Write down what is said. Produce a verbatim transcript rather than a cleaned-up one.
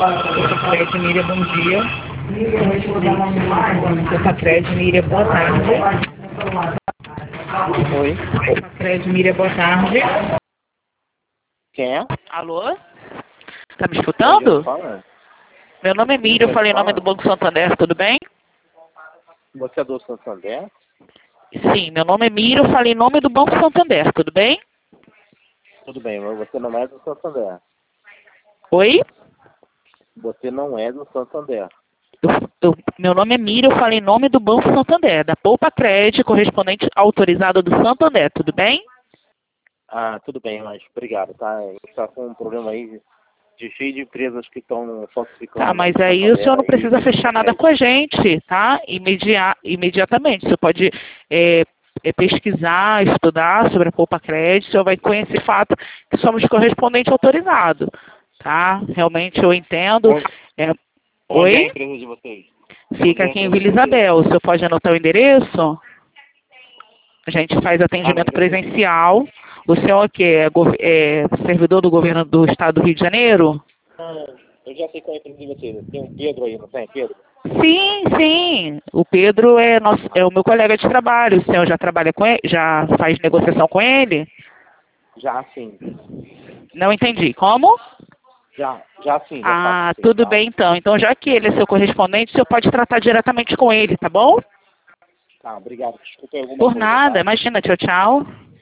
Sofacred Miriam, bom dia. Sofacred Miriam, boa tarde. Oi. Sofacred Miriam, boa tarde. Quem é? Alô? Tá me escutando? Meu nome é Miriam, eu falei em nome do Banco Santander, tudo bem? Você é do Santander? Sim, meu nome é Miriam, eu falei em nome do Banco Santander, tudo bem? Tudo bem, mas você não é do Santander. Oi? Você não é do Santander. Eu, eu, meu nome é Miriam, eu falei em nome do Banco Santander, da Poupa Crédito, correspondente autorizada do Santander, tudo bem? Ah, tudo bem, mas obrigado, tá? A gente tá com um problema aí de cheio de empresas que estão falsificando. Tá, mas aí o senhor não precisa fechar nada com a gente, tá? Imedia, imediatamente. O senhor pode é, é, pesquisar, estudar sobre a Poupa Crédito, o senhor vai conhecer o fato que somos correspondente autorizado, tá? Realmente eu entendo. É, Onde é a oi? empresa de vocês? Fica aqui em Vila Isabel. O senhor pode anotar o endereço? A gente faz atendimento presencial. O senhor que é, é servidor do governo do estado do Rio de Janeiro? Ah, eu já sei qual é a empresa de vocês. Tem um Pedro aí, não tem, Pedro? Sim, sim. O Pedro é, nosso, é o meu colega de trabalho. O senhor já trabalha com ele? Já faz negociação com ele? Já sim. Não entendi. Como? Já, já sim. Já Ah, faço sim, tudo tá? bem então. Então, já que ele é seu correspondente, o senhor pode tratar diretamente com ele, tá bom? Tá, obrigado. Desculpa aí alguma Por coisa, nada. tá? Imagina. Tchau, tchau.